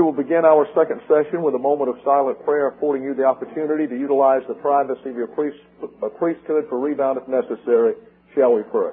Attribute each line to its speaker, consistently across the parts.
Speaker 1: will begin our second session with a moment of silent prayer, affording you the opportunity to utilize the privacy of your priesthood for rebound if necessary. Shall we pray?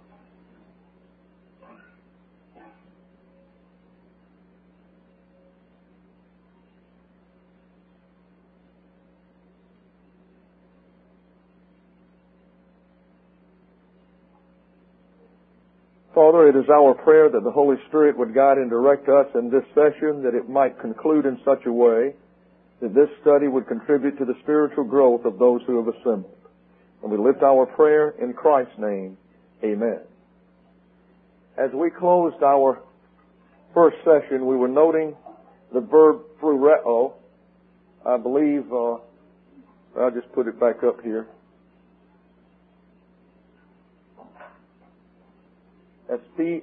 Speaker 1: Father, it is our prayer that the Holy Spirit would guide and direct us in this session, that it might conclude in such a way that this study would contribute to the spiritual growth of those who have assembled. And we lift our prayer in Christ's name. Amen. As we closed our first session, we were noting the verb phroureo. I believe, I'll just put it back up here. That's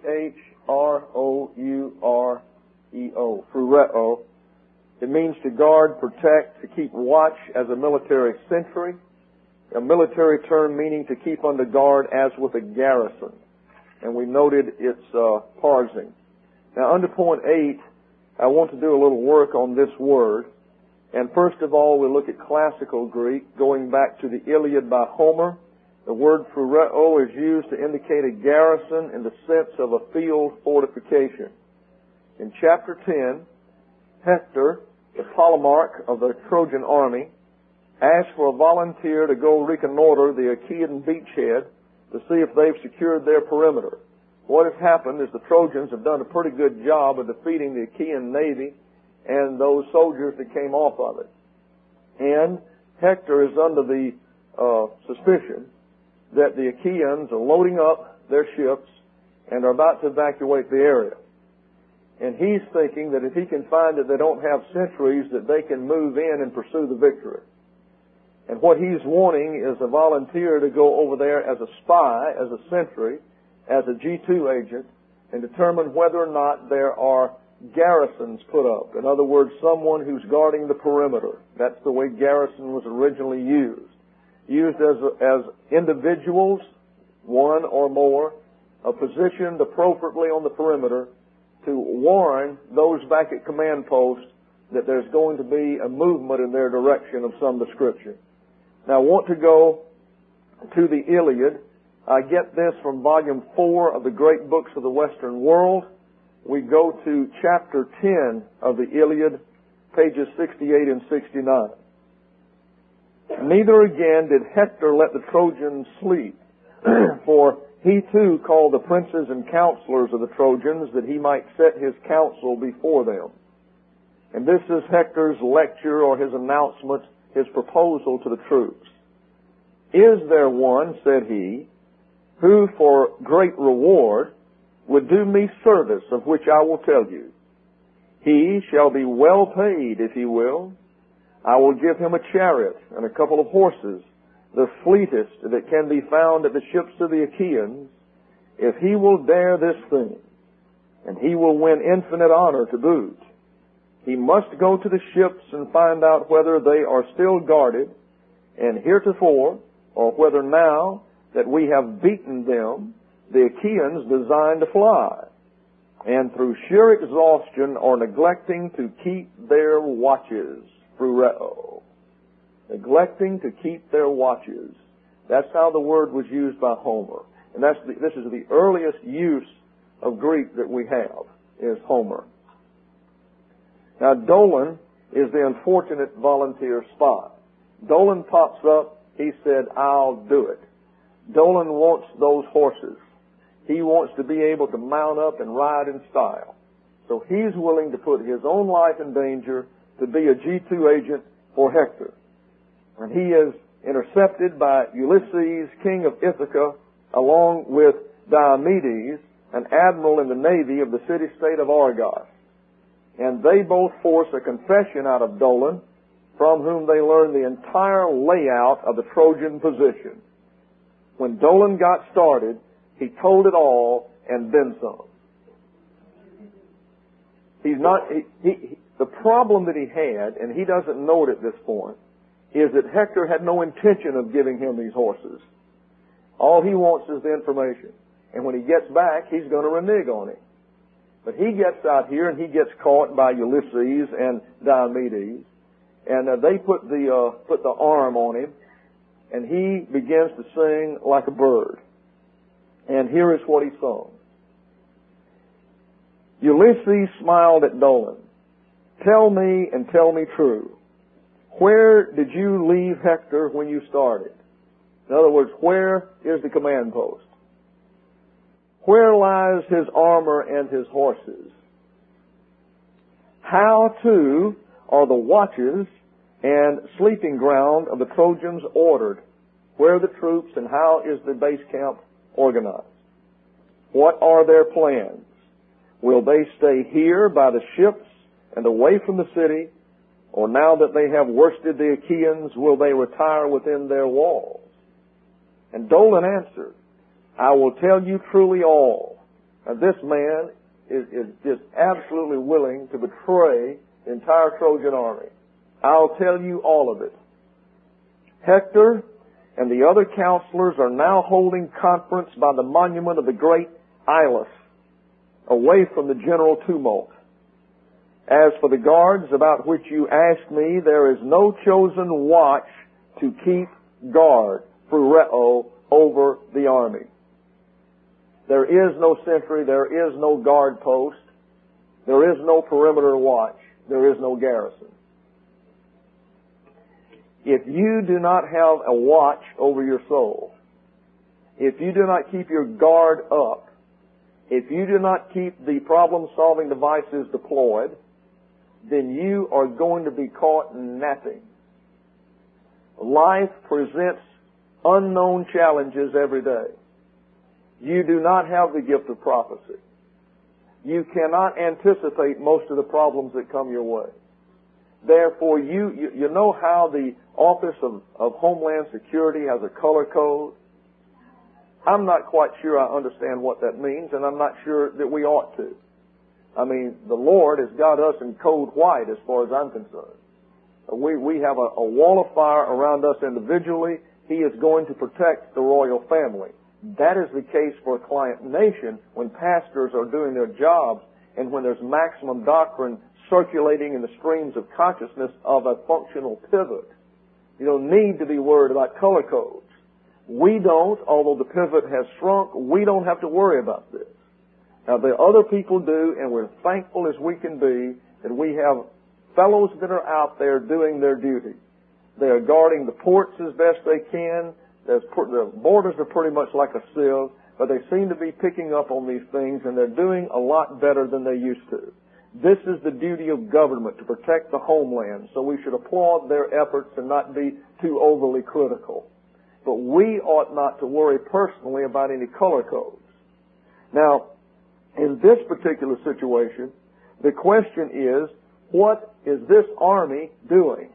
Speaker 1: P-H-R-O-U-R-E-O, phroureo. It means to guard, protect, to keep watch as a military sentry. A military term meaning to keep under guard as with a garrison. And we noted its parsing. Now, under point 8, I want to do a little work on this word. And first of all, we'll look at classical Greek, going back to the Iliad by Homer. The word phroureo is used to indicate a garrison in the sense of a field fortification. In chapter 10, Hector, the polemarch of the Trojan army, asked for a volunteer to go reconnoiter the Achaean beachhead to see if they've secured their perimeter. What has happened is the Trojans have done a pretty good job of defeating the Achaean navy and those soldiers that came off of it. And Hector is under the suspicion that the Achaeans are loading up their ships and are about to evacuate the area. And he's thinking that if he can find that they don't have sentries, that they can move in and pursue the victory. And what he's wanting is a volunteer to go over there as a spy, as a sentry, as a G2 agent, and determine whether or not there are garrisons put up. In other words, someone who's guarding the perimeter. That's the way garrison was originally used. Used as individuals, one or more, positioned appropriately on the perimeter to warn those back at command posts that there's going to be a movement in their direction of some description. Now, I want to go to the Iliad. I get this from volume 4 of the Great Books of the Western World. We go to chapter 10 of the Iliad, pages 68 and 69. Neither again did Hector let the Trojans sleep, for he too called the princes and counselors of the Trojans that he might set his counsel before them. And this is Hector's lecture or his announcement, his proposal to the troops. Is there one, said he, who for great reward would do me service, of which I will tell you? He shall be well paid if he will. I will give him a chariot and a couple of horses, the fleetest that can be found at the ships of the Achaeans, if he will dare this thing, and he will win infinite honor to boot. He must go to the ships and find out whether they are still guarded, and heretofore, or whether now that we have beaten them, the Achaeans design to fly, and through sheer exhaustion are neglecting to keep their watches. Phroureo. Neglecting to keep their watches. That's how the word was used by Homer. And this is the earliest use of Greek that we have, is Homer. Now, Dolan is the unfortunate volunteer spy. Dolan pops up. He said, I'll do it. Dolan wants those horses. He wants to be able to mount up and ride in style. So he's willing to put his own life in danger to be a G2 agent for Hector. And he is intercepted by Ulysses, king of Ithaca, along with Diomedes, an admiral in the navy of the city-state of Argos. And they both force a confession out of Dolan, from whom they learn the entire layout of the Trojan position. When Dolan got started, he told it all and then some. The problem that he had, and he doesn't know it at this point, is that Hector had no intention of giving him these horses. All he wants is the information. And when he gets back, he's going to renege on him. But he gets out here and he gets caught by Ulysses and Diomedes, and they put the arm on him, and he begins to sing like a bird. And here is what he sung. Ulysses smiled at Dolon. Tell me and tell me true. Where did you leave Hector when you started? In other words, where is the command post? Where lies his armor and his horses? How, too, are the watches and sleeping ground of the Trojans ordered? Where are the troops and how is the base camp organized? What are their plans? Will they stay here by the ships and away from the city? Or now that they have worsted the Achaeans, will they retire within their walls? And Dolon answered, I will tell you truly all. Now this man is just absolutely willing to betray the entire Trojan army. I'll tell you all of it. Hector and the other counselors are now holding conference by the monument of the great Ilus, away from the general tumult. As for the guards about which you asked me, there is no chosen watch to keep guard, phureo, over the army. There is no sentry, there is no guard post, there is no perimeter watch, there is no garrison. If you do not have a watch over your soul, if you do not keep your guard up, if you do not keep the problem-solving devices deployed, then you are going to be caught napping. Life presents unknown challenges every day. You do not have the gift of prophecy. You cannot anticipate most of the problems that come your way. Therefore, you know how the Office of Homeland Security has a color code? I'm not quite sure I understand what that means, and I'm not sure that we ought to. I mean, the Lord has got us in code white as far as I'm concerned. We have a wall of fire around us individually. He is going to protect the royal family. That is the case for a client nation when pastors are doing their jobs and when there's maximum doctrine circulating in the streams of consciousness of a functional pivot. You don't need to be worried about color codes. We don't, although the pivot has shrunk, we don't have to worry about this. Now, the other people do, and we're thankful as we can be that we have fellows that are out there doing their duty. They are guarding the ports as best they can. The borders are pretty much like a sieve, but they seem to be picking up on these things, and they're doing a lot better than they used to. This is the duty of government, to protect the homeland, so we should applaud their efforts and not be too overly critical. But we ought not to worry personally about any color codes. Now, in this particular situation, the question is, what is this army doing?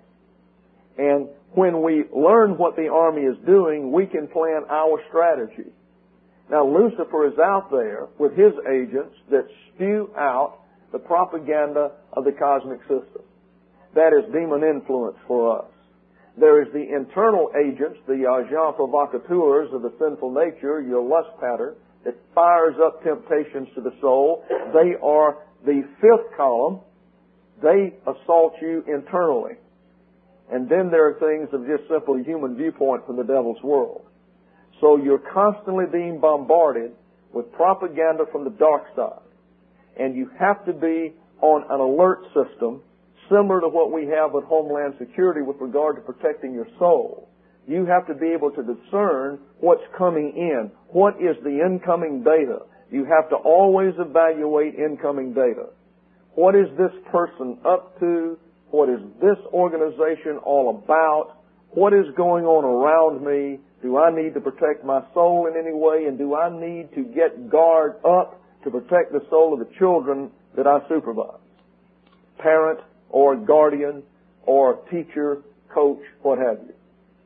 Speaker 1: And when we learn what the army is doing, we can plan our strategy. Now, Lucifer is out there with his agents that spew out the propaganda of the cosmic system. That is demon influence for us. There is the internal agents, the agents provocateurs of the sinful nature, your lust pattern, that fires up temptations to the soul. They are the fifth column. They assault you internally. And then there are things of just simple human viewpoint from the devil's world. So you're constantly being bombarded with propaganda from the dark side. And you have to be on an alert system similar to what we have with Homeland Security with regard to protecting your soul. You have to be able to discern what's coming in. What is the incoming data? You have to always evaluate incoming data. What is this person up to? What is this organization all about? What is going on around me? Do I need to protect my soul in any way? And do I need to get guard up to protect the soul of the children that I supervise? Parent or guardian or teacher, coach, what have you.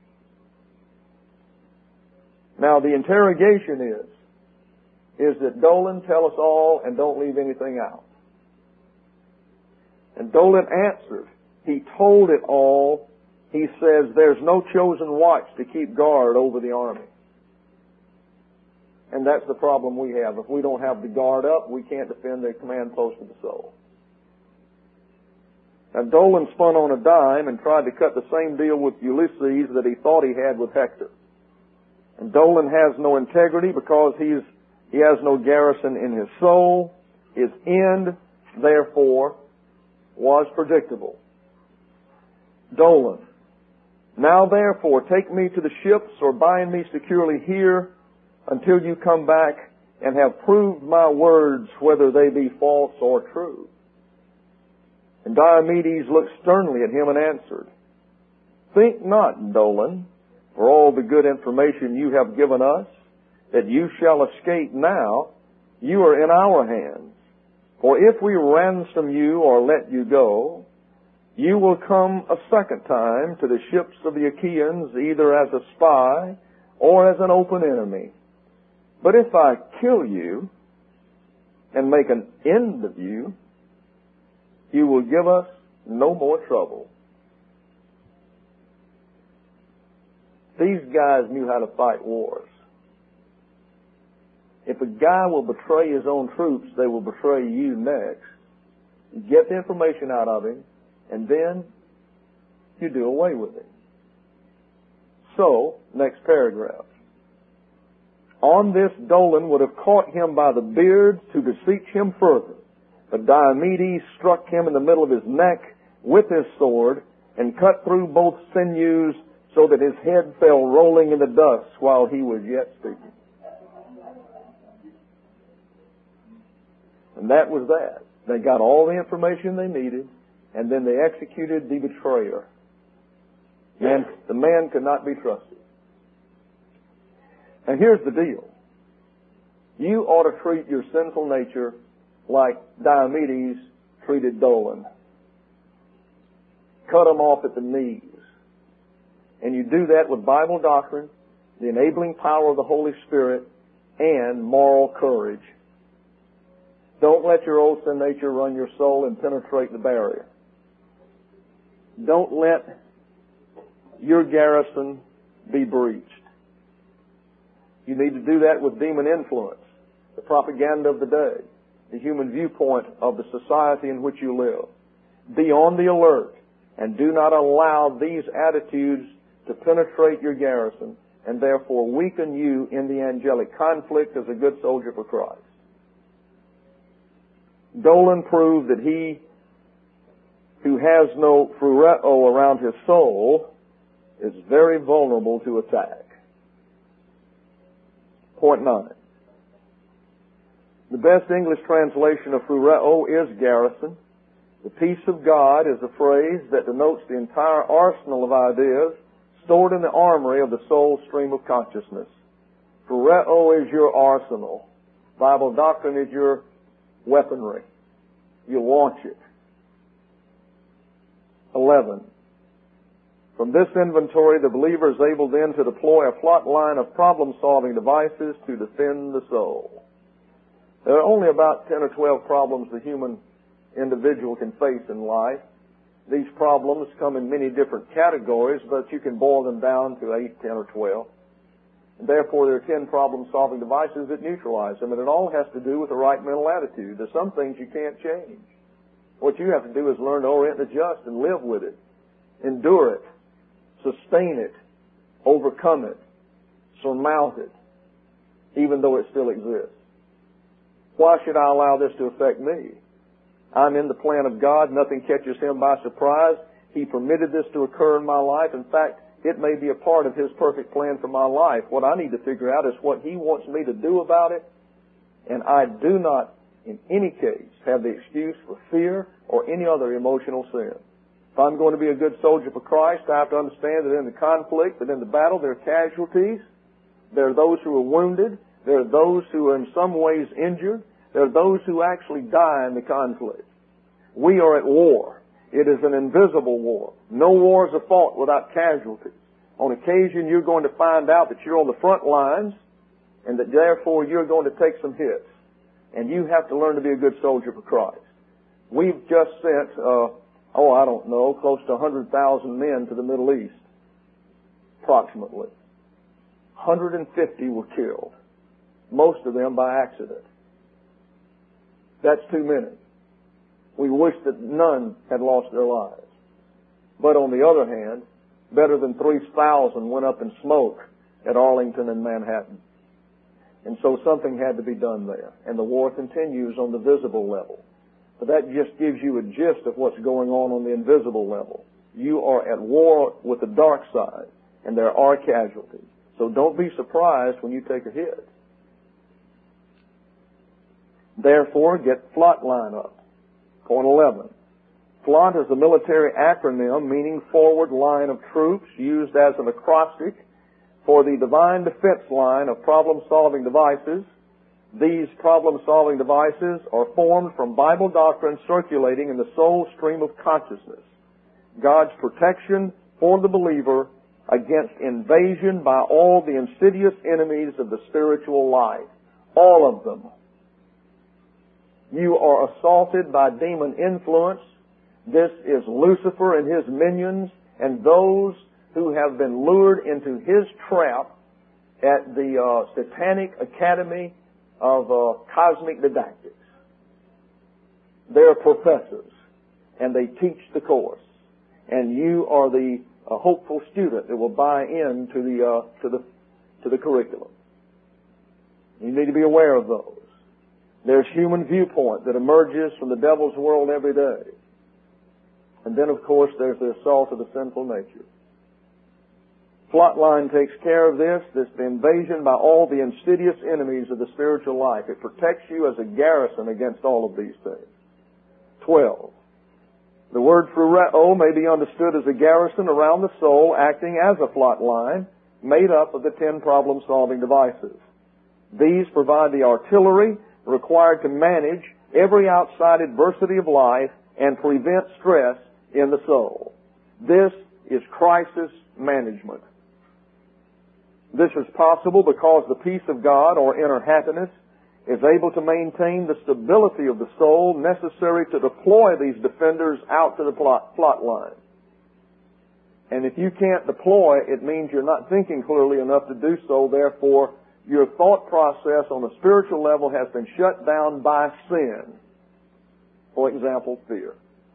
Speaker 1: Now the interrogation is that Dolon tell us all and don't leave anything out. And Dolon answered. He told it all. He says there's no chosen watch to keep guard over the army. And that's the problem we have. If we don't have the guard up, we can't defend the command post of the soul. Now, Dolan spun on a dime and tried to cut the same deal with Ulysses that he thought he had with Hector. And Dolan has no integrity because he has no garrison in his soul. His end, therefore, was predictable. Dolan, now therefore take me to the ships or bind me securely here until you come back and have proved my words whether they be false or true. And Diomedes looked sternly at him and answered, Think not, Dolan, for all the good information you have given us, that you shall escape now. You are in our hands. For if we ransom you or let you go, you will come a second time to the ships of the Achaeans, either as a spy or as an open enemy. But if I kill you and make an end of you, you will give us no more trouble. These guys knew how to fight wars. If a guy will betray his own troops, they will betray you next. You get the information out of him, and then you do away with him. So, next paragraph. On this Dolan would have caught him by the beard to beseech him further. But Diomedes struck him in the middle of his neck with his sword and cut through both sinews so that his head fell rolling in the dust while he was yet speaking. And that was that. They got all the information they needed, and then they executed the betrayer. And the man could not be trusted. And here's the deal. You ought to treat your sinful nature like Diomedes treated Dolan. Cut them off at the knees. And you do that with Bible doctrine, the enabling power of the Holy Spirit, and moral courage. Don't let your old sin nature run your soul and penetrate the barrier. Don't let your garrison be breached. You need to do that with demon influence, the propaganda of the day, the human viewpoint of the society in which you live. Be on the alert and do not allow these attitudes to penetrate your garrison and therefore weaken you in the angelic conflict as a good soldier for Christ. Dolan proved that he who has no phroureo around his soul is very vulnerable to attack. Point 9. The best English translation of phroureo is garrison. The peace of God is a phrase that denotes the entire arsenal of ideas stored in the armory of the soul stream of consciousness. Phroureo is your arsenal. Bible doctrine is your weaponry. You launch it. 11. From this inventory, the believer is able then to deploy a plot line of problem-solving devices to defend the soul. There are only about 10 or 12 problems the human individual can face in life. These problems come in many different categories, but you can boil them down to 8, 10, or 12. And therefore, there are 10 problem-solving devices that neutralize them, and it all has to do with the right mental attitude. There's some things you can't change. What you have to do is learn to orient and adjust and live with it, endure it, sustain it, overcome it, surmount it, even though it still exists. Why should I allow this to affect me? I'm in the plan of God. Nothing catches Him by surprise. He permitted this to occur in my life. In fact, it may be a part of His perfect plan for my life. What I need to figure out is what He wants me to do about it. And I do not, in any case, have the excuse for fear or any other emotional sin. If I'm going to be a good soldier for Christ, I have to understand that in the conflict, that in the battle, there are casualties. There are those who are wounded. There are those who are in some ways injured. There are those who actually die in the conflict. We are at war. It is an invisible war. No wars are fought without casualties. On occasion, you're going to find out that you're on the front lines and that therefore you're going to take some hits. And you have to learn to be a good soldier for Christ. We've just sent, close to 100,000 men to the Middle East, approximately. 150 were killed. most of them by accident. That's too many. We wish that none had lost their lives. But on the other hand, better than 3,000 went up in smoke at Arlington and Manhattan. And so something had to be done there. And the war continues on the visible level. But that just gives you a gist of what's going on the invisible level. You are at war with the dark side, and there are casualties. So don't be surprised when you take a hit. Therefore, get FLOT line up. Point 11. FLOT is a military acronym meaning Forward Line of Troops, used as an acrostic for the divine defense line of problem-solving devices. These problem-solving devices are formed from Bible doctrine circulating in the soul stream of consciousness. God's protection for the believer against invasion by all the insidious enemies of the spiritual life. All of them. You are assaulted by demon influence. This is Lucifer and his minions and those who have been lured into his trap at the Satanic Academy of Cosmic Didactics. They're professors, and they teach the course. And you are the hopeful student that will buy into the curriculum. You need to be aware of those. There's human viewpoint that emerges from the devil's world every day. And then, of course, there's the assault of the sinful nature. FLOT line takes care of this. This is the invasion by all the insidious enemies of the spiritual life. It protects you as a garrison against all of these things. 12. The word phureo may be understood as a garrison around the soul acting as a FLOT line made up of the 10 problem-solving devices. These provide the artillery required to manage every outside adversity of life and prevent stress in the soul. This is crisis management. This is possible because the peace of God, or inner happiness, is able to maintain the stability of the soul necessary to deploy these defenders out to the FLOT line. And if you can't deploy, it means you're not thinking clearly enough to do so. Therefore, your thought process on a spiritual level has been shut down by sin. For example, fear.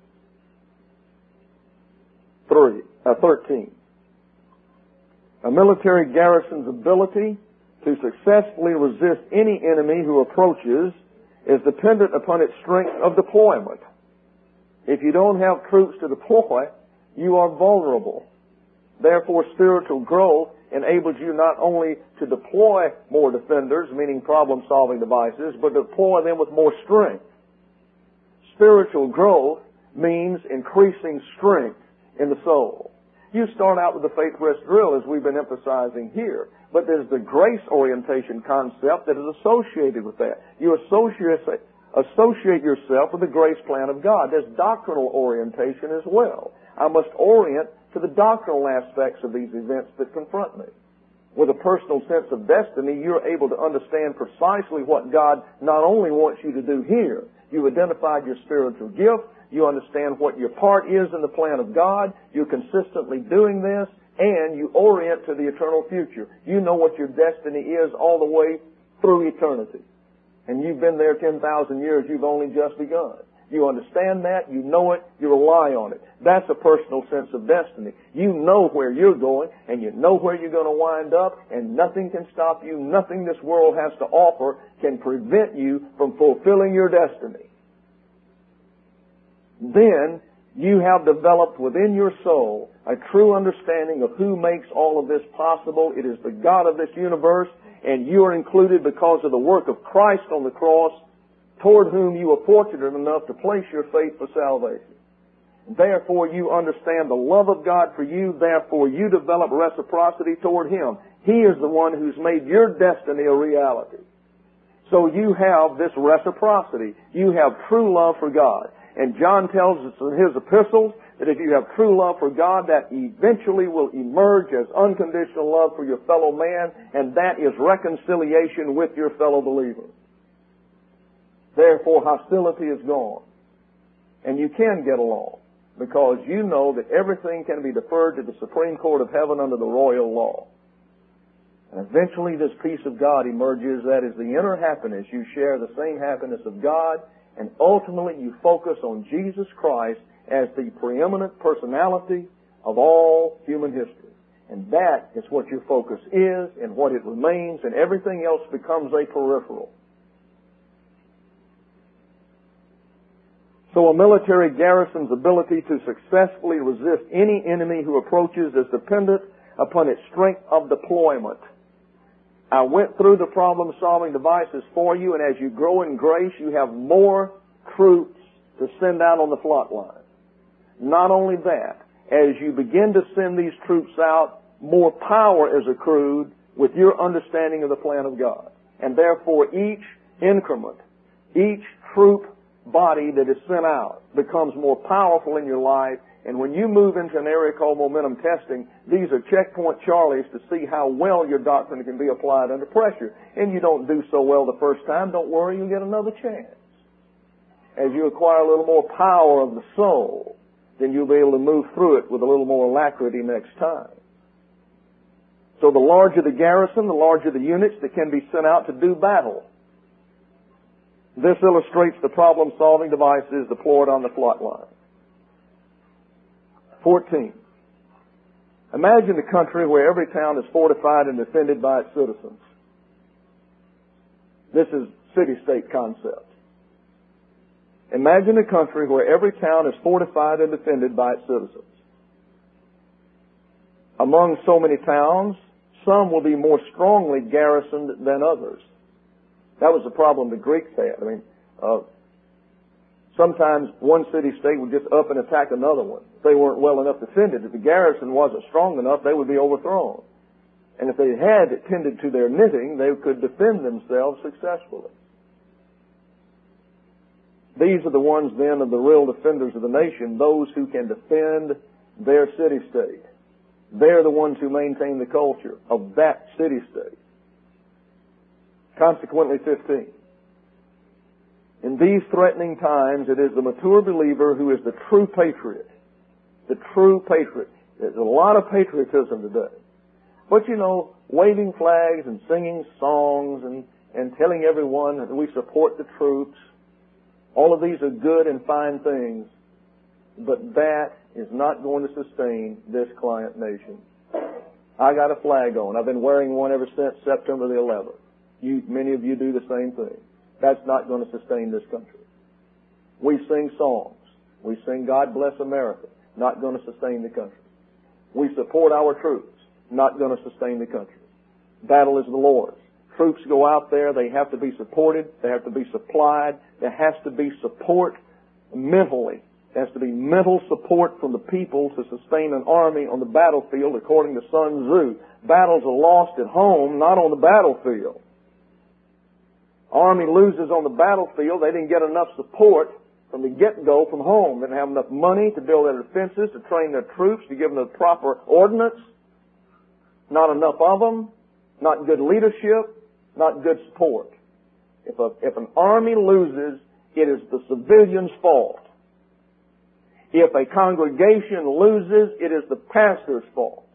Speaker 1: 13. A military garrison's ability to successfully resist any enemy who approaches is dependent upon its strength of deployment. If you don't have troops to deploy, you are vulnerable. Therefore, spiritual growth enables you not only to deploy more defenders, meaning problem-solving devices, but deploy them with more strength. Spiritual growth means increasing strength in the soul. You start out with the faith rest drill, as we've been emphasizing here, but there's the grace orientation concept that is associated with that. You associate yourself with the grace plan of God. There's doctrinal orientation as well. I must orient to the doctrinal aspects of these events that confront me. With a personal sense of destiny, you're able to understand precisely what God not only wants you to do here. You've identified your spiritual gift. You understand what your part is in the plan of God. You're consistently doing this, and you orient to the eternal future. You know what your destiny is all the way through eternity. And you've been there 10,000 years. You've only just begun. You understand that. You know it. You rely on it. That's a personal sense of destiny. You know where you're going, and you know where you're going to wind up, and nothing can stop you. Nothing this world has to offer can prevent you from fulfilling your destiny. Then you have developed within your soul a true understanding of who makes all of this possible. It is the God of this universe, and you are included because of the work of Christ on the cross, toward whom you are fortunate enough to place your faith for salvation. Therefore, you understand the love of God for you. Therefore, you develop reciprocity toward Him. He is the one who's made your destiny a reality. So you have this reciprocity. You have true love for God. And John tells us in his epistles that if you have true love for God, that eventually will emerge as unconditional love for your fellow man, and that is reconciliation with your fellow believer. Therefore, hostility is gone. And you can get along, because you know that everything can be deferred to the Supreme Court of Heaven under the royal law. And eventually this peace of God emerges. That is the inner happiness. You share the same happiness of God, and ultimately you focus on Jesus Christ as the preeminent personality of all human history. And that is what your focus is and what it remains, and everything else becomes a peripheral. So a military garrison's ability to successfully resist any enemy who approaches is dependent upon its strength of deployment. I went through the problem-solving devices for you, and as you grow in grace, you have more troops to send out on the front line. Not only that, as you begin to send these troops out, more power is accrued with your understanding of the plan of God. And therefore, each increment, each troop body that is sent out becomes more powerful in your life. And when you move into an area called momentum testing, these are checkpoint Charlies to see how well your doctrine can be applied under pressure. And you don't do so well the first time, don't worry, you'll get another chance. As you acquire a little more power of the soul, then you'll be able to move through it with a little more alacrity next time. So the larger the garrison, the larger the units that can be sent out to do battle. This illustrates the problem-solving devices deployed on the front line. 14. Imagine a country where every town is fortified and defended by its citizens. This is city-state concept. Imagine a country where every town is fortified and defended by its citizens. Among so many towns, some will be more strongly garrisoned than others. That was the problem the Greeks had. Sometimes one city-state would just up and attack another one. If they weren't well enough defended, if the garrison wasn't strong enough, they would be overthrown. And if they had tended to their knitting, they could defend themselves successfully. These are the ones then of the real defenders of the nation, those who can defend their city-state. They're the ones who maintain the culture of that city-state. Consequently, 15. In these threatening times, it is the mature believer who is the true patriot. The true patriot. There's a lot of patriotism today. But you know, waving flags and singing songs and telling everyone that we support the troops, all of these are good and fine things, but that is not going to sustain this client nation. I got a flag on. I've been wearing one ever since September the 11th. Many of you do the same thing. That's not going to sustain this country. We sing songs. We sing God Bless America. Not going to sustain the country. We support our troops. Not going to sustain the country. Battle is the Lord's. Troops go out there. They have to be supported. They have to be supplied. There has to be support mentally. There has to be mental support from the people to sustain an army on the battlefield, according to Sun Tzu. Battles are lost at home, not on the battlefield. Army loses on the battlefield. They didn't get enough support from the get-go from home. They didn't have enough money to build their defenses, to train their troops, to give them the proper ordnance. Not enough of them. Not good leadership. Not good support. If an army loses, it is the civilian's fault. If a congregation loses, it is the pastor's fault.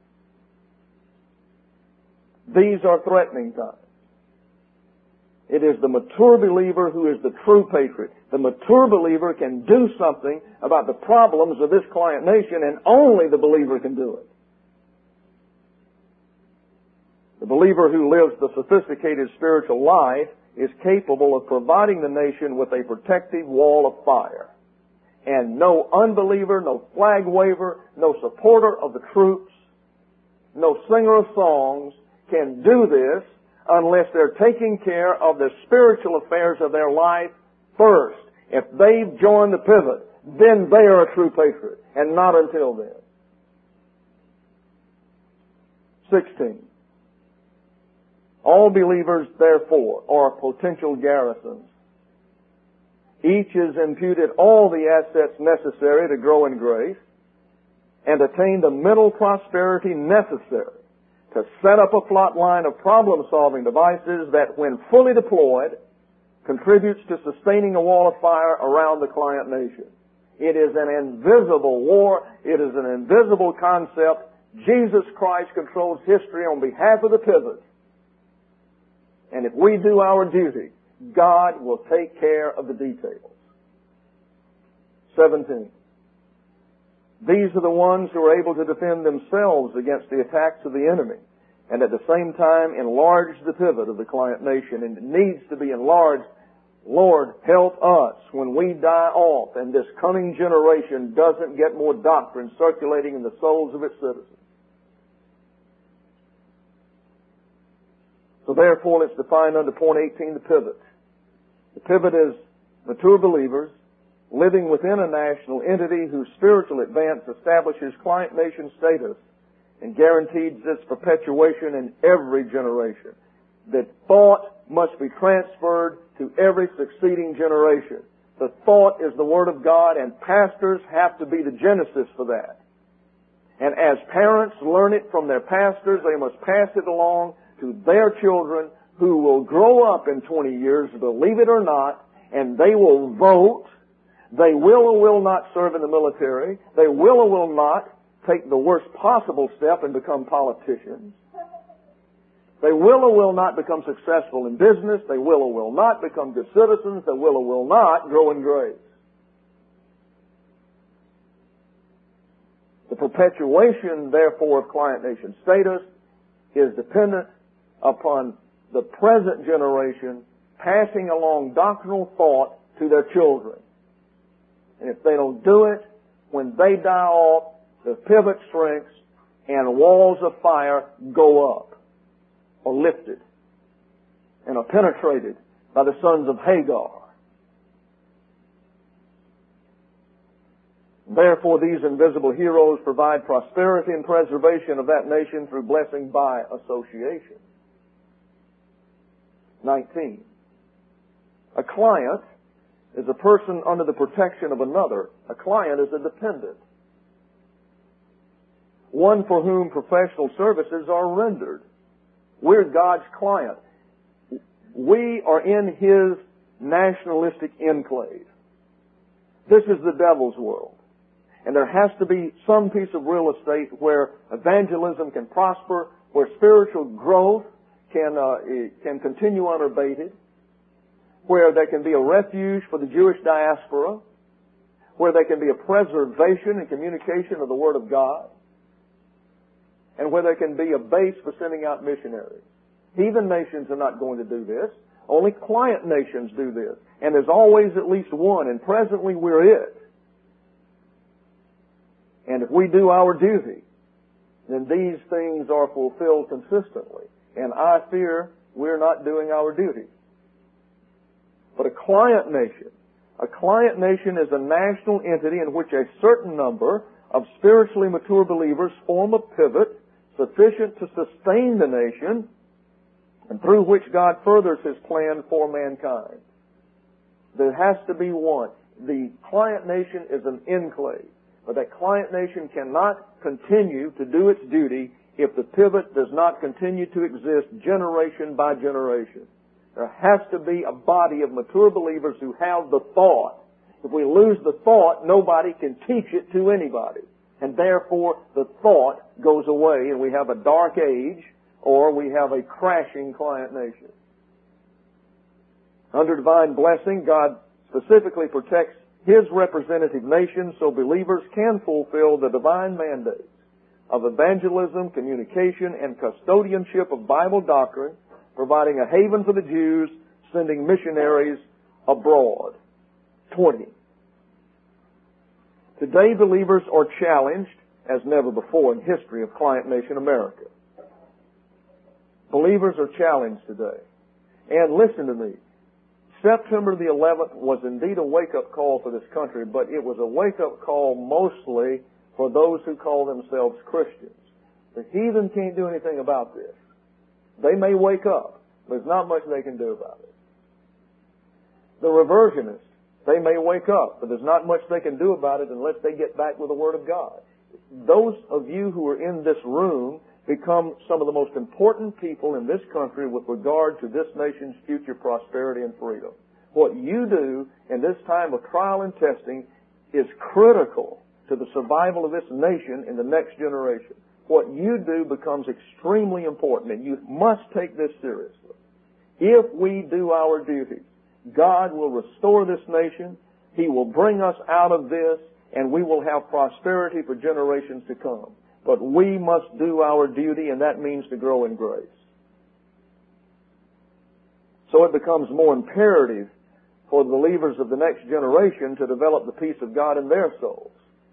Speaker 1: These are threatening times. It is the mature believer who is the true patriot. The mature believer can do something about the problems of this client nation, and only the believer can do it. The believer who lives the sophisticated spiritual life is capable of providing the nation with a protective wall of fire. And no unbeliever, no flag waver, no supporter of the troops, no singer of songs can do this unless they're taking care of the spiritual affairs of their life first. If they've joined the pivot, then they are a true patriot, and not until then. 16. All believers, therefore, are potential garrisons. Each is imputed all the assets necessary to grow in grace and attain the mental prosperity necessary to set up a front line of problem-solving devices that, when fully deployed, contributes to sustaining a wall of fire around the client nation. It is an invisible war. It is an invisible concept Jesus Christ controls history on behalf of the pivot. And if we do our duty, God will take care of the details. 17. These are the ones who are able to defend themselves against the attacks of the enemy, and at the same time enlarge the pivot of the client nation. And it needs to be enlarged. Lord, help us when we die off and this coming generation doesn't get more doctrine circulating in the souls of its citizens. So therefore, it's defined under point 18, the pivot. The pivot is mature believers living within a national entity whose spiritual advance establishes client nation status and guarantees its perpetuation in every generation. That thought must be transferred to every succeeding generation. The thought is the Word of God, and pastors have to be the genesis for that. And as parents learn it from their pastors, they must pass it along to their children, who will grow up in 20 years, believe it or not, and they will vote. They will or will not serve in the military. They will or will not take the worst possible step and become politicians. They will or will not become successful in business. They will or will not become good citizens. They will or will not grow in grace. The perpetuation, therefore, of client nation status is dependent upon the present generation passing along doctrinal thought to their children. And if they don't do it, when they die off, the pivot shrinks and walls of fire go up, or lifted, and are penetrated by the sons of Hagar. Therefore, these invisible heroes provide prosperity and preservation of that nation through blessing by association. 19. A client is a person under the protection of another. A client is a dependent. One for whom professional services are rendered. We're God's client. We are in His nationalistic enclave. This is the devil's world. And there has to be some piece of real estate where evangelism can prosper, where spiritual growth can continue unabated, where there can be a refuge for the Jewish diaspora, where there can be a preservation and communication of the Word of God, and where there can be a base for sending out missionaries. Heathen nations are not going to do this. Only client nations do this. And there's always at least one, and presently we're it. And if we do our duty, then these things are fulfilled consistently. And I fear we're not doing our duty. But a client nation is a national entity in which a certain number of spiritually mature believers form a pivot sufficient to sustain the nation and through which God furthers His plan for mankind. There has to be one. The client nation is an enclave, but that client nation cannot continue to do its duty if the pivot does not continue to exist generation by generation. There has to be a body of mature believers who have the thought. If we lose the thought, nobody can teach it to anybody. And therefore, the thought goes away and we have a dark age, or we have a crashing client nation. Under divine blessing, God specifically protects His representative nation so believers can fulfill the divine mandate of evangelism, communication, and custodianship of Bible doctrine, providing a haven for the Jews, sending missionaries abroad. 20. Today, believers are challenged as never before in history of client nation America. Believers are challenged today. And listen to me. September the 11th was indeed a wake-up call for this country, but it was a wake-up call mostly for those who call themselves Christians. The heathen can't do anything about this. They may wake up, but there's not much they can do about it. The reversionists, they may wake up, but there's not much they can do about it unless they get back with the Word of God. Those of you who are in this room become some of the most important people in this country with regard to this nation's future prosperity and freedom. What you do in this time of trial and testing is critical to the survival of this nation in the next generation. what you do becomes extremely important, and you must take this seriously. If we do our duty, God will restore this nation, He will bring us out of this, and we will have prosperity for generations to come. But we must do our duty, and that means to grow in grace. So it becomes more imperative for the believers of the next generation to develop the peace of God in their souls.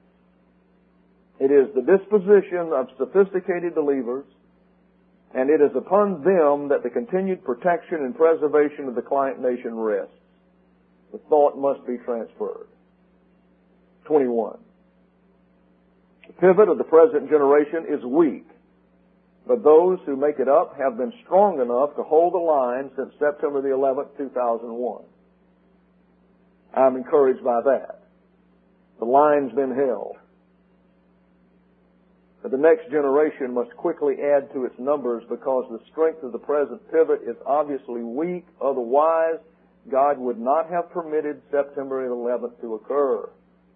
Speaker 1: It is the disposition of sophisticated believers, and it is upon them that the continued protection and preservation of the client nation rests. The thought must be transferred. 21. The pivot of the present generation is weak, but those who make it up have been strong enough to hold the line since September the 11th, 2001. I'm encouraged by that. The line's been held. But the next generation must quickly add to its numbers because the strength of the present pivot is obviously weak. Otherwise, God would not have permitted September 11th to occur.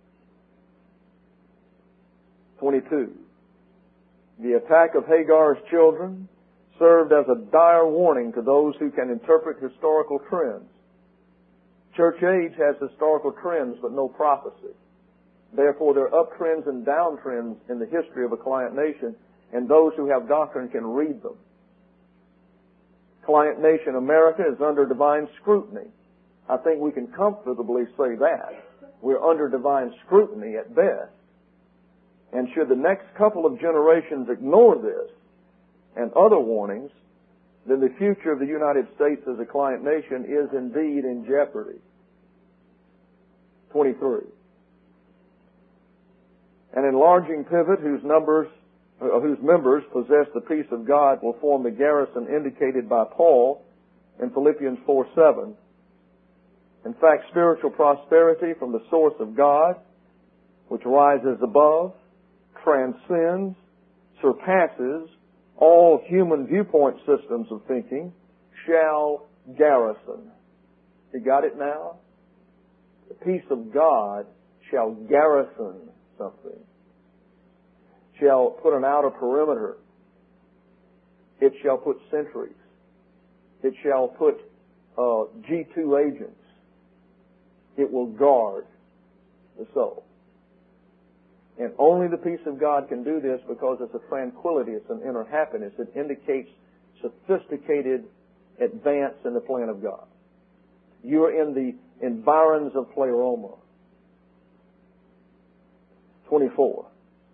Speaker 1: 22. The attack of Hagar's children served as a dire warning to those who can interpret historical trends. Church age has historical trends but no prophecy. Therefore, there are uptrends and downtrends in the history of a client nation, and those who have doctrine can read them. Client nation America is under divine scrutiny. I think we can comfortably say that. We're under divine scrutiny at best. And should the next couple of generations ignore this and other warnings, then the future of the United States as a client nation is indeed in jeopardy. 23. An enlarging pivot whose members possess the peace of God will form the garrison indicated by Paul in Philippians 4:7. In fact, spiritual prosperity from the source of God, which rises above, transcends, surpasses all human viewpoint systems of thinking, shall garrison. You got it now? The peace of God shall garrison something. Shall put an outer perimeter. It shall put sentries. It shall put G2 agents. It will guard the soul. And only the peace of God can do this because it's a tranquility, it's an inner happiness. It indicates sophisticated advance in the plan of God. You are in the environs of pleroma. 24.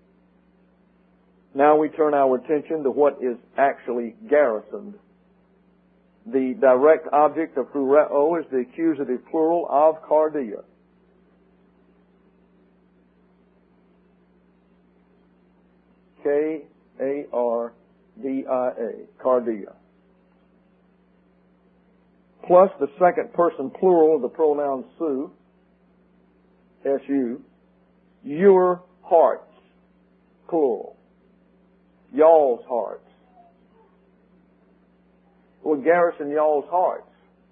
Speaker 1: Now we turn our attention to what is actually garrisoned. The direct object of phureo is the accusative plural of cardia. K-A-R-D-I-A, cardia. Plus the second person plural of the pronoun su, S-U, your hearts, plural. Y'all's hearts. Well, garrison y'all's hearts.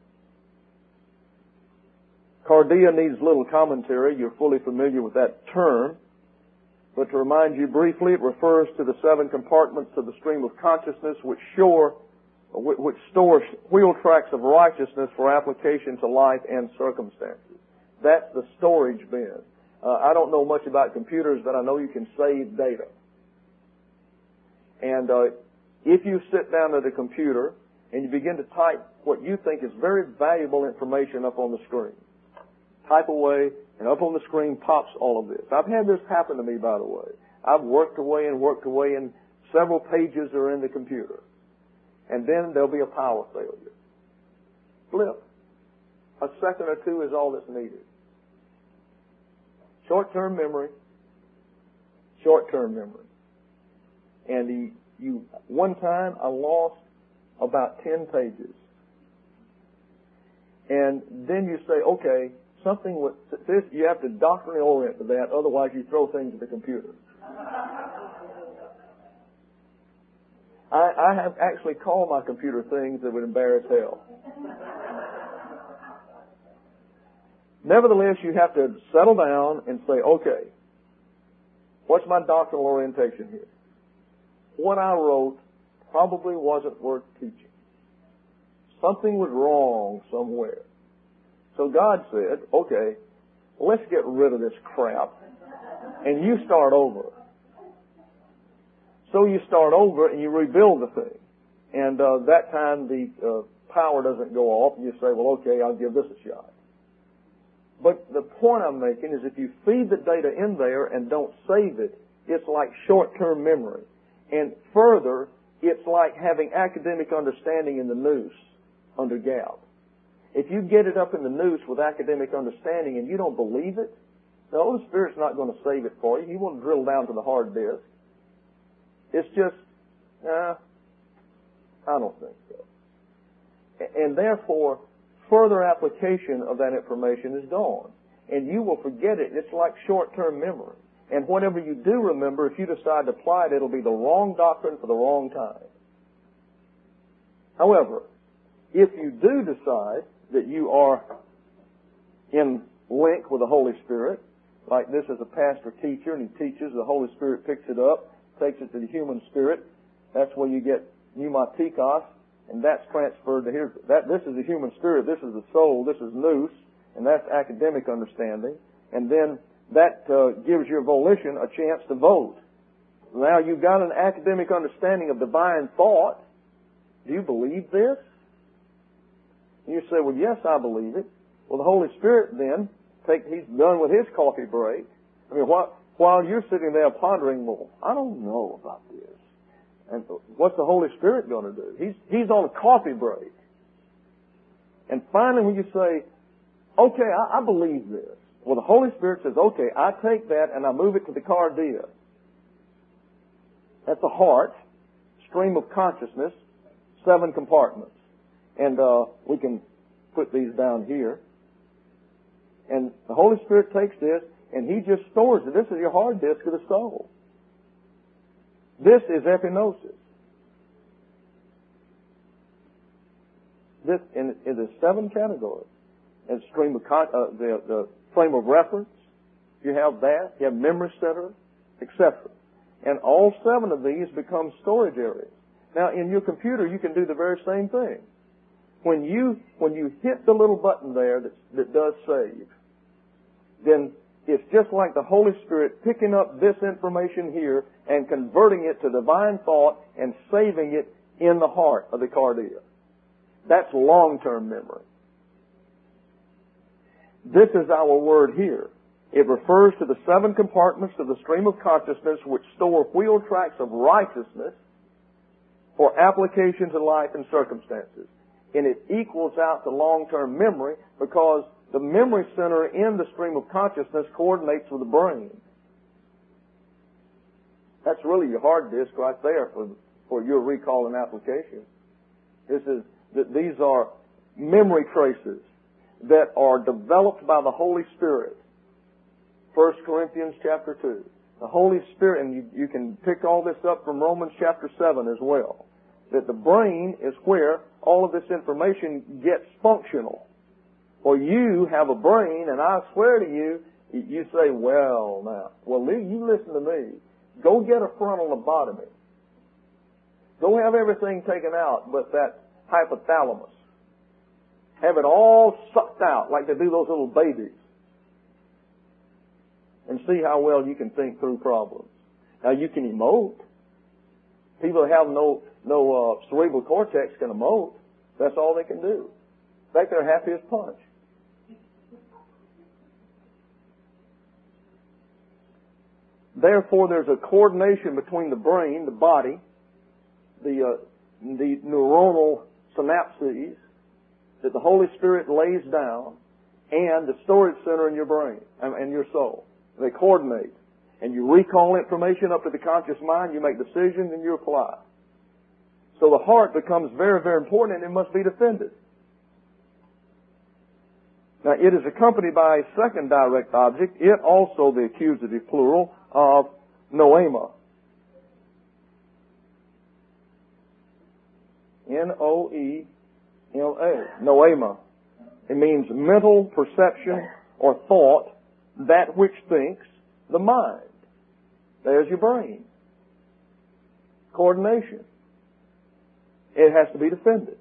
Speaker 1: Cardia needs little commentary. You're fully familiar with that term. But to remind you briefly, it refers to the 7 compartments of the stream of consciousness which store wheel tracks of righteousness for application to life and circumstances. That's the storage bin. I don't know much about computers, but I know you can save data. And if you sit down at a computer and you begin to type what you think is very valuable information up on the screen, type away, and up on the screen pops all of this. I've had this happen to me, by the way. I've worked away, and several pages are in the computer. And then there'll be a power failure. Flip. A second or two is all that's needed. Short-term memory. Short-term memory. And one time I lost about 10 pages. And then you say, okay, something with this, you have to doctrinally orient to that, otherwise you throw things at the computer. I have actually called my computer things that would embarrass hell. Nevertheless, you have to settle down and say, okay, what's my doctrinal orientation here? what I wrote probably wasn't worth teaching. Something was wrong somewhere. So God said, okay, let's get rid of this crap, and you start over. So you start over and you rebuild the thing. And that time the power doesn't go off, and you say, well, okay, I'll give this a shot. But the point I'm making is if you feed the data in there and don't save it, it's like short-term memory. And further, it's like having academic understanding in the noose under Gap. If you get it up in the noose with academic understanding and you don't believe it, the Holy Spirit's not going to save it for you. He won't drill down to the hard disk. It's just, I don't think so. And therefore, further application of that information is gone. And you will forget it. It's like short-term memory. And whatever you do remember, if you decide to apply it, it'll be the wrong doctrine for the wrong time. However, if you do decide that you are in link with the Holy Spirit, like this as a pastor teacher, and he teaches, the Holy Spirit picks it up, takes it to the human spirit. That's where you get pneumatikos, and that's transferred to here. This is the human spirit, this is the soul, this is nous, and that's academic understanding. And then that gives your volition a chance to vote. Now you've got an academic understanding of divine thought. Do you believe this? And you say, well, yes, I believe it. Well, the Holy Spirit then, he's done with his coffee break. I mean, while you're sitting there pondering, well, I don't know about this. And what's the Holy Spirit going to do? He's on a coffee break. And finally when you say, okay, I believe this. Well, the Holy Spirit says, okay, I take that and I move it to the cardia. That's the heart, stream of consciousness, 7 compartments. And we can put these down here. And the Holy Spirit takes this and He just stores it. This is your hard disk of the soul. This is epinosis. This in the 7 categories. And stream of the frame of reference. You have that. You have memory center, etc. And all 7 of these become storage areas. Now, in your computer, you can do the very same thing. When you hit the little button there that does save, then it's just like the Holy Spirit picking up this information here and converting it to divine thought and saving it in the heart of the cardia. That's long-term memory. This is our word here. It refers to the 7 compartments of the stream of consciousness which store wheel tracks of righteousness for application to life and circumstances. And it equals out to long-term memory because the memory center in the stream of consciousness coordinates with the brain. That's really your hard disk right there for your recall and application. These are memory traces that are developed by the Holy Spirit. 1 Corinthians chapter 2. The Holy Spirit, and you can pick all this up from Romans chapter 7 as well, that the brain is where all of this information gets functional. For you have a brain, and I swear to you, you say, well, you listen to me. Go get a frontal lobotomy. Go have everything taken out but that hypothalamus. Have it all sucked out like they do those little babies. And see how well you can think through problems. Now, you can emote. People that have no cerebral cortex can emote. That's all they can do. In fact, they're happy as punch. Therefore, there's a coordination between the brain, the body, the neuronal synapses that the Holy Spirit lays down, and the storage center in your brain and your soul. They coordinate. And you recall information up to the conscious mind, you make decisions, and you apply. So the heart becomes very, very important, and it must be defended. Now, it is accompanied by a second direct object, it also the accusative plural of noema. N-O-E-M-A. Noema. It means mental perception or thought, that which thinks, the mind. There's your brain. coordination. It has to be defended.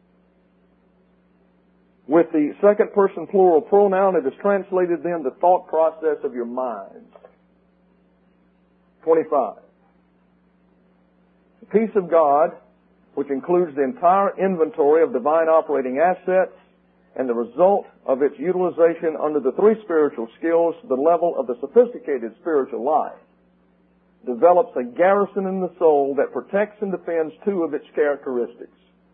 Speaker 1: With the second person plural pronoun, it is translated then the thought process of your mind. 25. The peace of God, which includes the entire inventory of divine operating assets and the result of its utilization under the three spiritual skills to the level of the sophisticated spiritual life, develops a garrison in the soul that protects and defends two of its characteristics.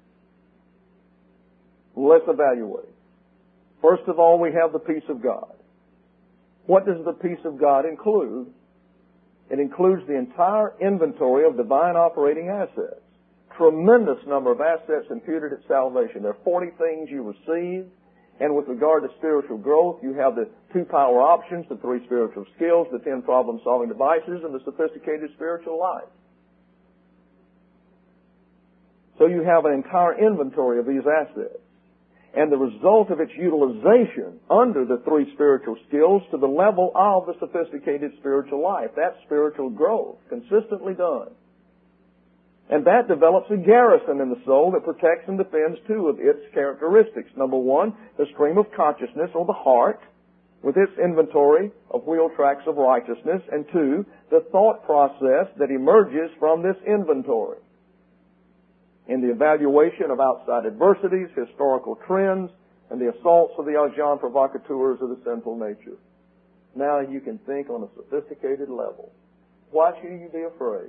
Speaker 1: Let's evaluate. First of all, we have the peace of God. What does the peace of God include? It includes the entire inventory of divine operating assets. Tremendous number of assets imputed at salvation. There are 40 things you receive. And with regard to spiritual growth, you have the 2 power options, the 3 spiritual skills, the 10 problem-solving devices, and the sophisticated spiritual life. So you have an entire inventory of these assets. And the result of its utilization under the 3 spiritual skills to the level of the sophisticated spiritual life. That's spiritual growth, consistently done. And that develops a garrison in the soul that protects and defends 2 of its characteristics. Number 1, the stream of consciousness, or the heart, with its inventory of wheel tracks of righteousness. And 2, the thought process that emerges from this inventory. In the evaluation of outside adversities, historical trends, and the assaults of the agents provocateurs of the sinful nature. Now you can think on a sophisticated level. Why should you be afraid?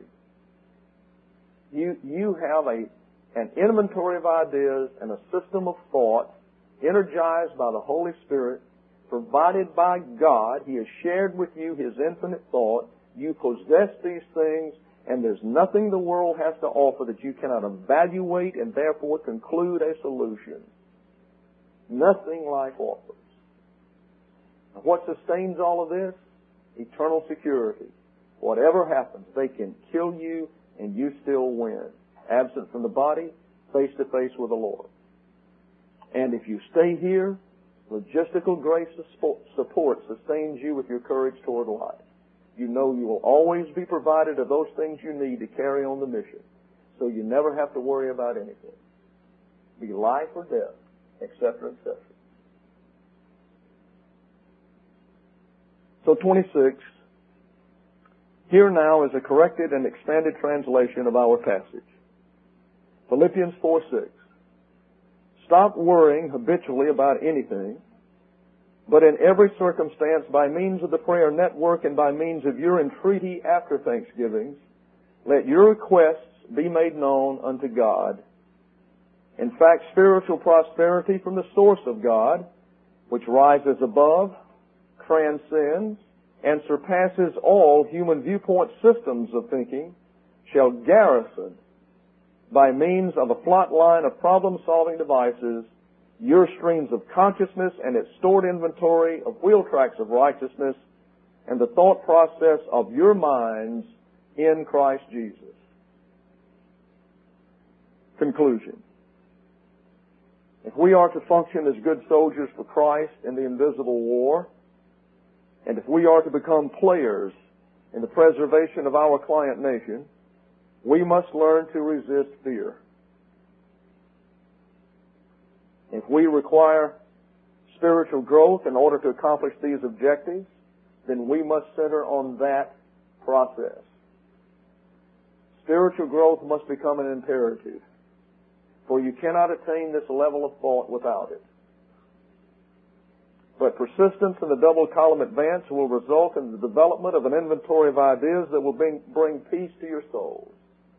Speaker 1: You have an inventory of ideas and a system of thought energized by the Holy Spirit, provided by God. He has shared with you His infinite thought. You possess these things, and there's nothing the world has to offer that you cannot evaluate and therefore conclude a solution. Nothing life offers. Now, what sustains all of this? Eternal security. Whatever happens, they can kill you and you still win. Absent from the body, face to face with the Lord. And if you stay here, logistical grace support sustains you with your courage toward life. You know you will always be provided of those things you need to carry on the mission. So you never have to worry about anything. Be life or death, etc., etc. So 26. Here now is a corrected and expanded translation of our passage. Philippians 4:6. Stop worrying habitually about anything, but in every circumstance, by means of the prayer network and by means of your entreaty after thanksgivings, let your requests be made known unto God. In fact, spiritual prosperity from the source of God, which rises above, transcends, and surpasses all human viewpoint systems of thinking, shall garrison, by means of a flat line of problem-solving devices, your streams of consciousness and its stored inventory of wheel tracks of righteousness and the thought process of your minds in Christ Jesus. Conclusion. If we are to function as good soldiers for Christ in the invisible war, and if we are to become players in the preservation of our client nation, we must learn to resist fear. If we require spiritual growth in order to accomplish these objectives, then we must center on that process. Spiritual growth must become an imperative, for you cannot attain this level of thought without it. But persistence in the double column advance will result in the development of an inventory of ideas that will bring peace to your souls.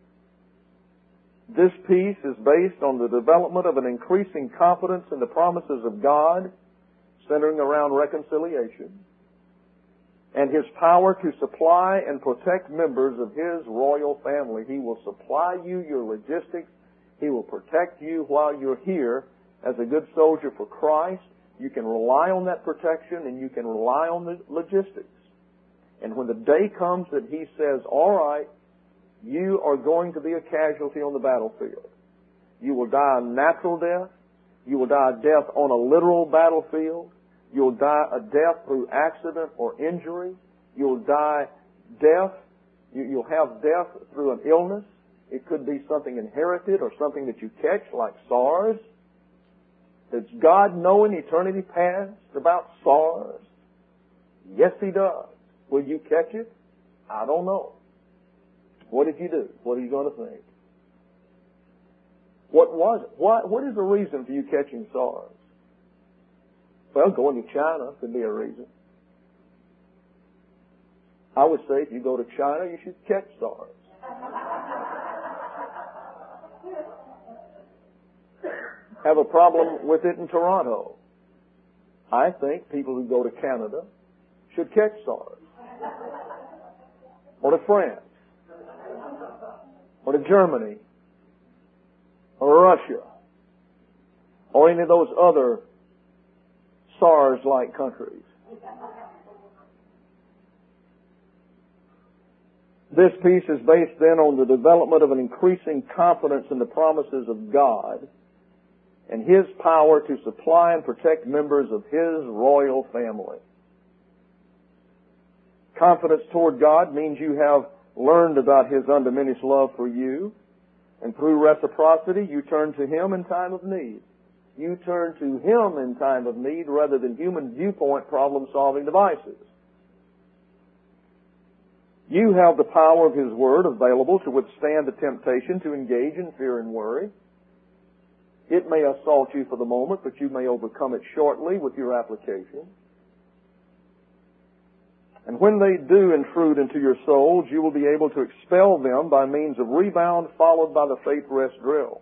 Speaker 1: This peace is based on the development of an increasing confidence in the promises of God, centering around reconciliation, and His power to supply and protect members of His royal family. He will supply you your logistics. He will protect you while you're here as a good soldier for Christ. You can rely on that protection, and you can rely on the logistics. And when the day comes that He says, all right, you are going to be a casualty on the battlefield. You will die a natural death. You will die a death on a literal battlefield. You'll die a death through accident or injury. You'll die death. You'll have death through an illness. It could be something inherited or something that you catch, like SARS. Does God know in eternity past about SARS? Yes, He does. Will you catch it? I don't know. What if you do? What are you going to think? What was it? What is the reason for you catching SARS? Well, going to China could be a reason. I would say if you go to China, you should catch SARS. Have a problem with it in Toronto. I think people who go to Canada should catch SARS. Or to France. Or to Germany. Or Russia. Or any of those other SARS-like countries. This piece is based then on the development of an increasing confidence in the promises of God and His power to supply and protect members of His royal family. Confidence toward God means you have learned about His undiminished love for you, and through reciprocity you turn to Him in time of need. You turn to Him in time of need rather than human viewpoint problem-solving devices. You have the power of His Word available to withstand the temptation to engage in fear and worry. It may assault you for the moment, but you may overcome it shortly with your application. And when they do intrude into your souls, you will be able to expel them by means of rebound followed by the faith rest drill.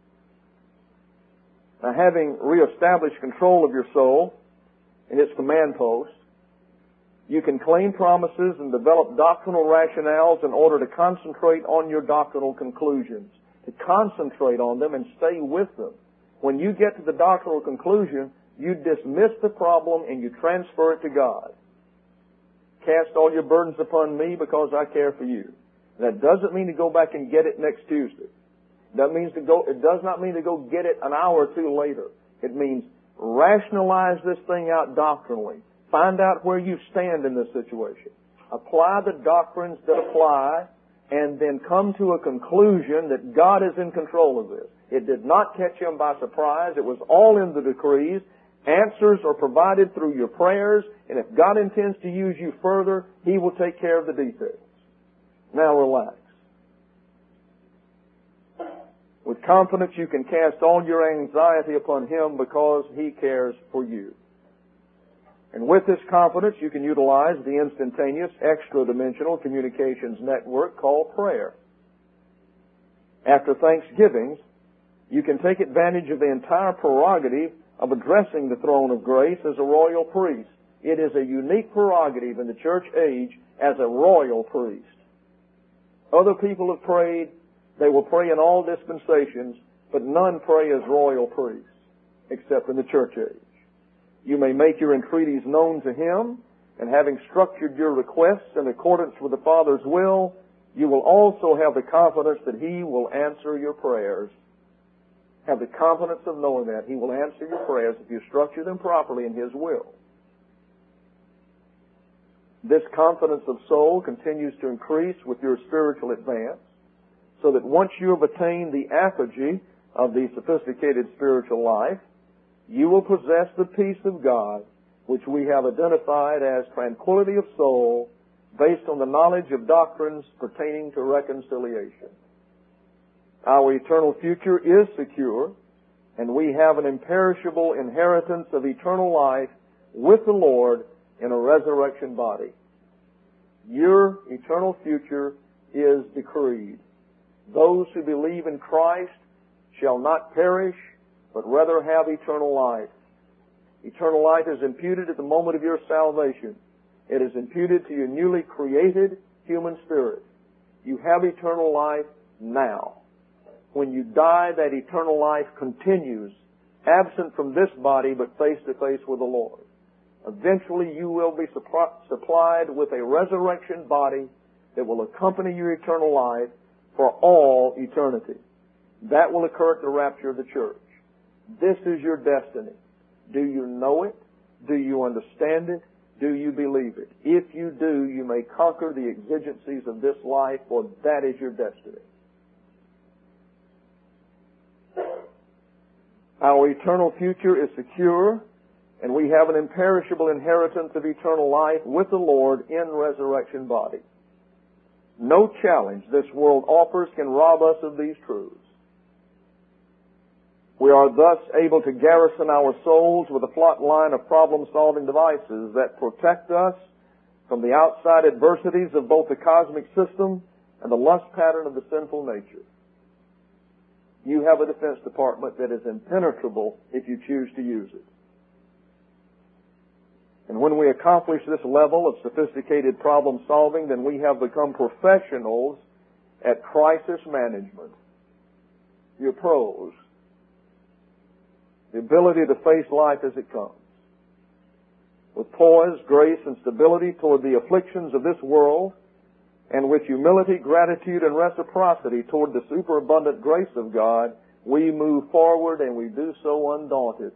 Speaker 1: Now, having reestablished control of your soul in its command post, you can claim promises and develop doctrinal rationales in order to concentrate on your doctrinal conclusions, to concentrate on them and stay with them. When you get to the doctrinal conclusion, you dismiss the problem and you transfer it to God. Cast all your burdens upon me because I care for you. That doesn't mean to go back and get it next Tuesday. It does not mean to go get it an hour or two later. It means rationalize this thing out doctrinally. Find out where you stand in this situation. Apply the doctrines that apply, and then come to a conclusion that God is in control of this. It did not catch Him by surprise. It was all in the decrees. Answers are provided through your prayers, and if God intends to use you further, He will take care of the details. Now relax. With confidence you can cast all your anxiety upon Him because He cares for you. And with this confidence you can utilize the instantaneous extra-dimensional communications network called prayer. After thanksgivings, you can take advantage of the entire prerogative of addressing the throne of grace as a royal priest. It is a unique prerogative in the church age as a royal priest. Other people have prayed. They will pray in all dispensations, but none pray as royal priests, except in the church age. You may make your entreaties known to Him, and having structured your requests in accordance with the Father's will, you will also have the confidence that He will answer your prayers. Have the confidence of knowing that He will answer your prayers if you structure them properly in His will. This confidence of soul continues to increase with your spiritual advance, so that once you have attained the apogee of the sophisticated spiritual life, you will possess the peace of God, which we have identified as tranquility of soul, based on the knowledge of doctrines pertaining to reconciliation. Our eternal future is secure, and we have an imperishable inheritance of eternal life with the Lord in a resurrection body. Your eternal future is decreed. Those who believe in Christ shall not perish, but rather have eternal life. Eternal life is imputed at the moment of your salvation. It is imputed to your newly created human spirit. You have eternal life now. When you die, that eternal life continues, absent from this body, but face to face with the Lord. Eventually you will be supplied with a resurrection body that will accompany your eternal life for all eternity. That will occur at the rapture of the church. This is your destiny. Do you know it? Do you understand it? Do you believe it? If you do, you may conquer the exigencies of this life, for that is your destiny. Our eternal future is secure, and we have an imperishable inheritance of eternal life with the Lord in resurrection body. No challenge this world offers can rob us of these truths. We are thus able to garrison our souls with a front line of problem-solving devices that protect us from the outside adversities of both the cosmic system and the lust pattern of the sinful nature. You have a Defense Department that is impenetrable if you choose to use it. And when we accomplish this level of sophisticated problem solving, then we have become professionals at crisis management. You're pros. The ability to face life as it comes, with poise, grace, and stability toward the afflictions of this world, and with humility, gratitude, and reciprocity toward the superabundant grace of God, we move forward, and we do so undaunted.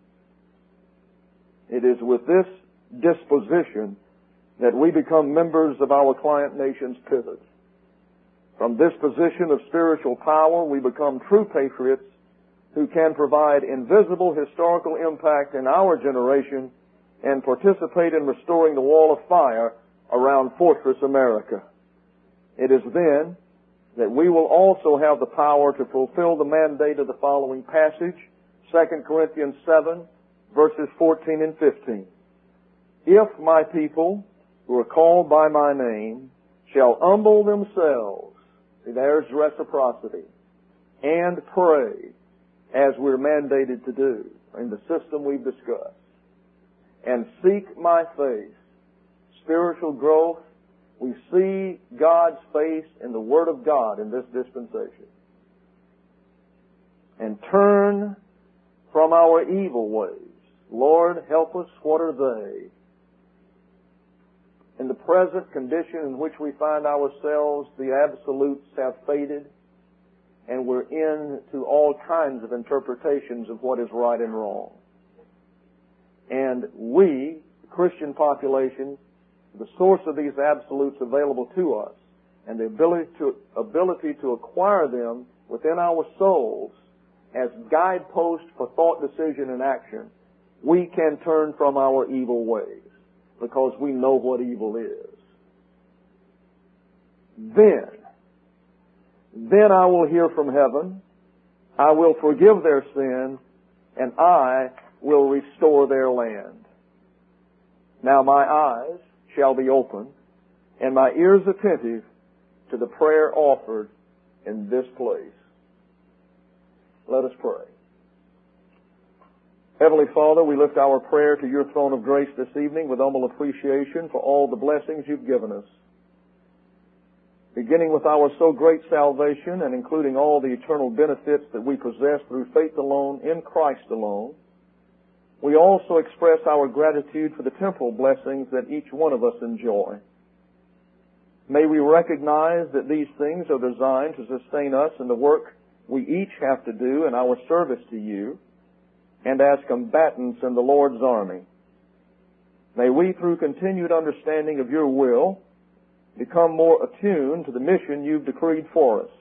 Speaker 1: It is with this disposition that we become members of our client nation's pivot. From this position of spiritual power, we become true patriots who can provide invisible historical impact in our generation and participate in restoring the wall of fire around Fortress America. It is then that we will also have the power to fulfill the mandate of the following passage, 2 Corinthians 7, verses 14 and 15. If my people, who are called by my name, shall humble themselves, see, there's reciprocity, and pray, as we're mandated to do in the system we've discussed, and seek my face, spiritual growth, we see God's face in the Word of God in this dispensation. And turn from our evil ways. Lord, help us. What are they? In the present condition in which we find ourselves, the absolutes have faded, and we're into all kinds of interpretations of what is right and wrong. And we, the Christian population, the source of these absolutes available to us, and the ability to acquire them within our souls as guideposts for thought, decision, and action, we can turn from our evil ways because we know what evil is. Then I will hear from heaven, I will forgive their sin, and I will restore their land. Now my eyes shall be open, and my ears attentive to the prayer offered in this place. Let us pray. Heavenly Father, we lift our prayer to your throne of grace this evening with humble appreciation for all the blessings you've given us. Beginning with our so great salvation and including all the eternal benefits that we possess through faith alone, in Christ alone, we also express our gratitude for the temporal blessings that each one of us enjoy. May we recognize that these things are designed to sustain us in the work we each have to do in our service to you and as combatants in the Lord's army. May we, through continued understanding of your will, become more attuned to the mission you've decreed for us.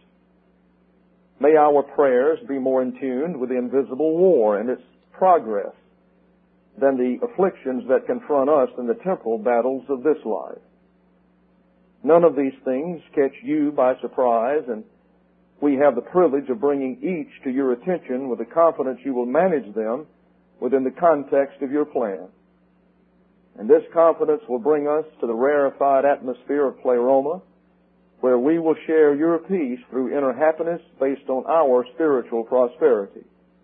Speaker 1: May our prayers be more in tune with the invisible war and its progress than the afflictions that confront us in the temporal battles of this life. None of these things catch you by surprise, and we have the privilege of bringing each to your attention with the confidence you will manage them within the context of your plan. And this confidence will bring us to the rarefied atmosphere of Pleroma, where we will share your peace through inner happiness based on our spiritual prosperity.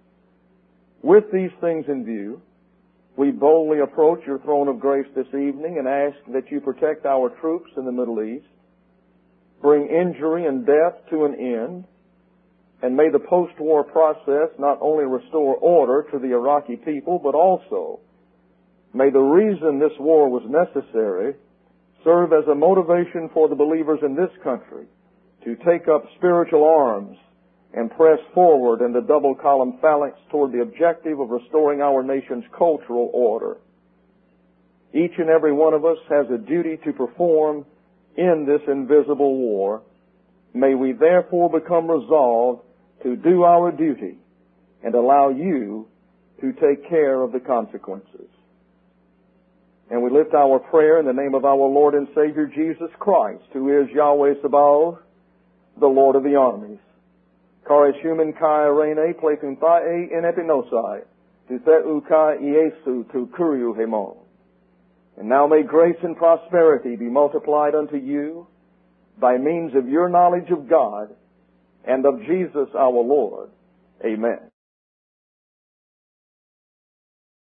Speaker 1: With these things in view, we boldly approach your throne of grace this evening and ask that you protect our troops in the Middle East, bring injury and death to an end, and may the post-war process not only restore order to the Iraqi people, but also may the reason this war was necessary serve as a motivation for the believers in this country to take up spiritual arms and press forward in the double-column phalanx toward the objective of restoring our nation's cultural order. Each and every one of us has a duty to perform in this invisible war. May we therefore become resolved to do our duty and allow you to take care of the consequences. And we lift our prayer in the name of our Lord and Savior Jesus Christ, who is Yahweh Sabaoth, the Lord of the armies. Kares human kai rene plekuntae in epinosai, to theu kai iesu to kuriu hemon. And now may grace and prosperity be multiplied unto you by means of your knowledge of God and of Jesus our Lord. Amen.